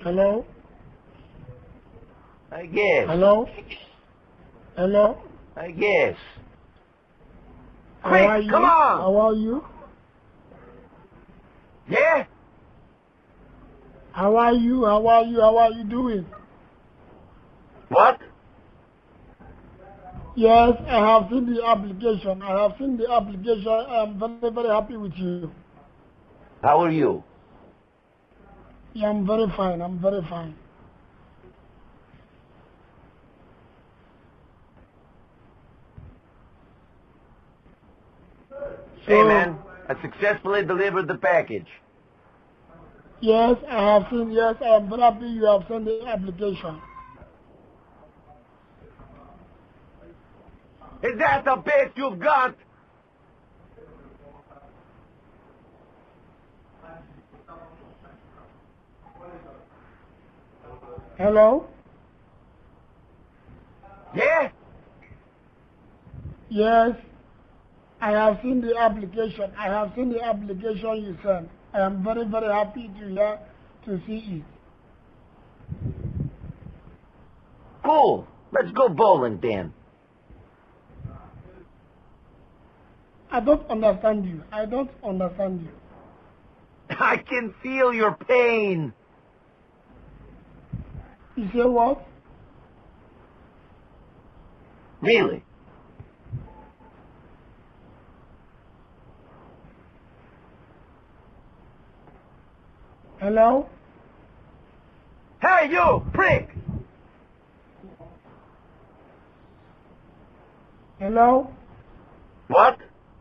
Hello? I guess. Hello? Hello? I guess. How Quick, are you? come on! How are you? Yeah? How are you? How are you? How are you doing? What? Yes, I have seen the application. I have seen the application. I am very, very happy with you. How are you? Yeah, I'm very fine. I'm very fine. Hey, man. I successfully delivered the package. Yes, I have seen. Yes, I am very happy you have sent the application. Is that the best you've got? Hello? Yeah? Yes, I have seen the application. I have seen the application you sent. I am very, very happy to see it. Cool. Let's go bowling then. I don't understand you. I don't understand you. I can feel your pain. You say what? Really? Hello? Hey, you, prick! Hello? What?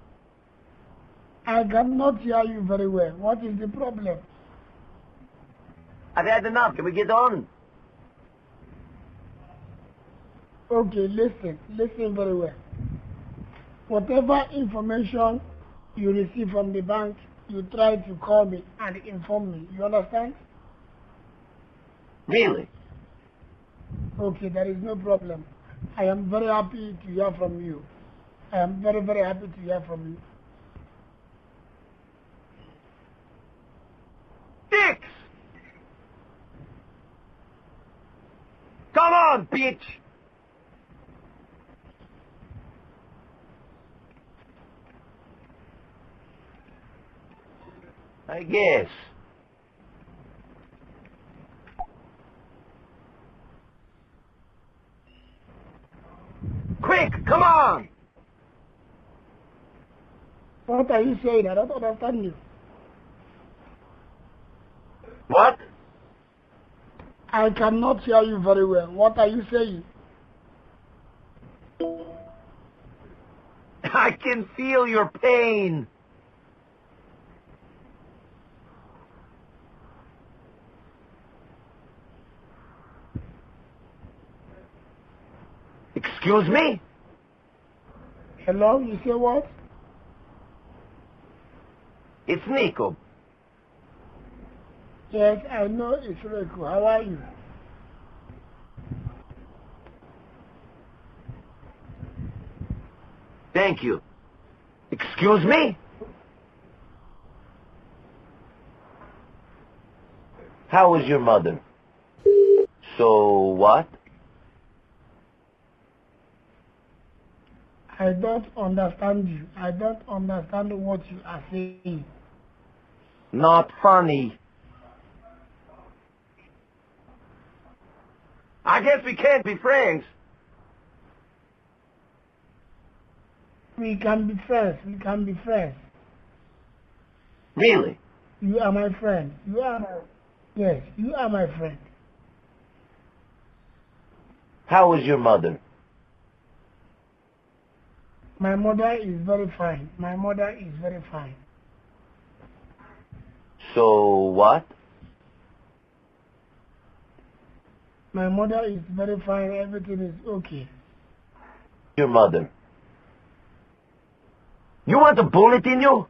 I cannot hear you very well. What is the problem? I've had enough. Can we get on? Okay, listen. Listen very well. Whatever information you receive from the bank, you try to call me and inform me. You understand? Really? Okay, there is no problem. I am very happy to hear from you. I am very, very happy to hear from you. Dicks! Come on, bitch! I guess. Quick, come on! What are you saying? I don't understand you. What? I cannot hear you very well. What are you saying? I can feel your pain. Excuse me? Hello? You say what? It's Nico. Yes, I know it's Reku. How are you? Thank you. Excuse me? How is your mother? So what? I don't understand you. I don't understand what you are saying. Not funny. I guess we can't be friends. We can be friends. We can be friends. Really? You are my friend. You are my... Yes, you are my friend. How is your mother? My mother is very fine. My mother is very fine. So what? My mother is very fine. Everything is okay. Your mother. You want a bullet in you?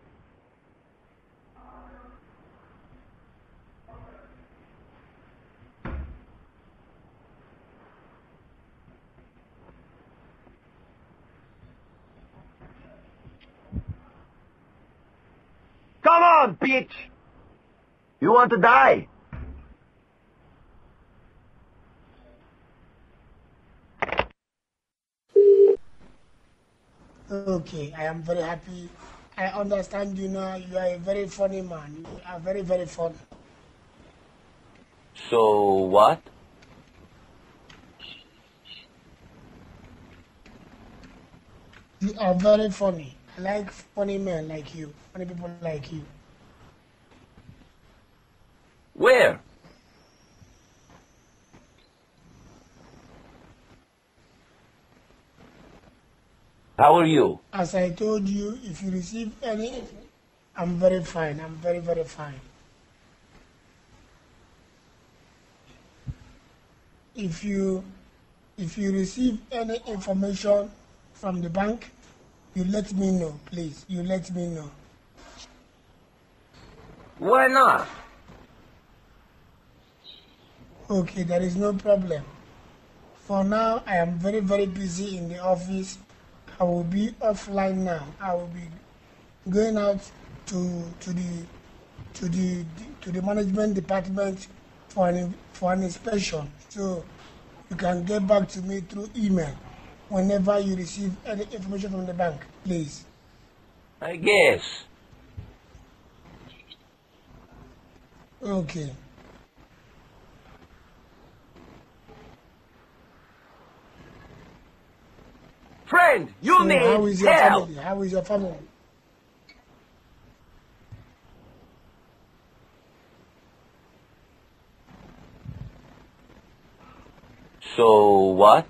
Come on, bitch! You want to die? Okay, I am very happy. I understand you now. You are a very funny man. You are very, very funny. So what? You are very funny. I like funny men like you, funny people like you. Where? How are you? As I told you, if you receive any, I'm very fine. I'm very, very fine. If you receive any information from the bank, you let me know, please. You let me know. Why not? Okay, there is no problem. For now, I am very, very busy in the office. I will be offline now. I will be going out to the management department for an inspection. So you can get back to me through email whenever you receive any information from the bank, please. I guess. Okay. Friend, you So how need is your help. family? How is your family? So what?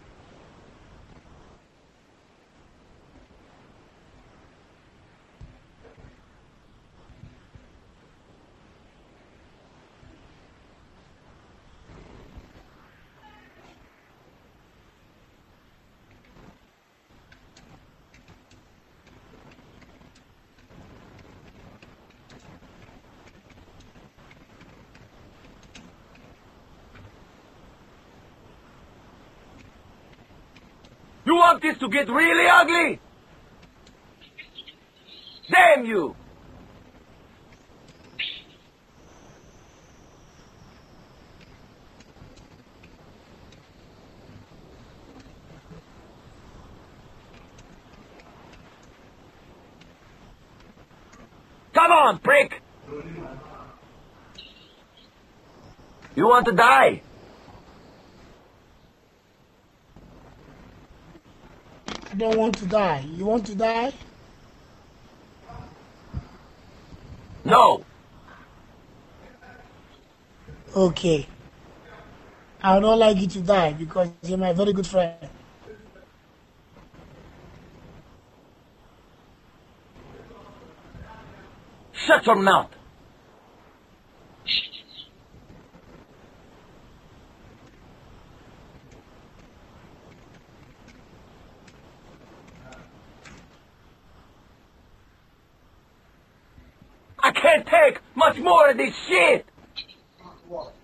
You want this to get really ugly? Damn you! Come on, prick! You want to die? I don't want to die. You want to die? No. Okay. I would not like you to die because you're my very good friend. Shut your mouth. I can't take much more of this shit.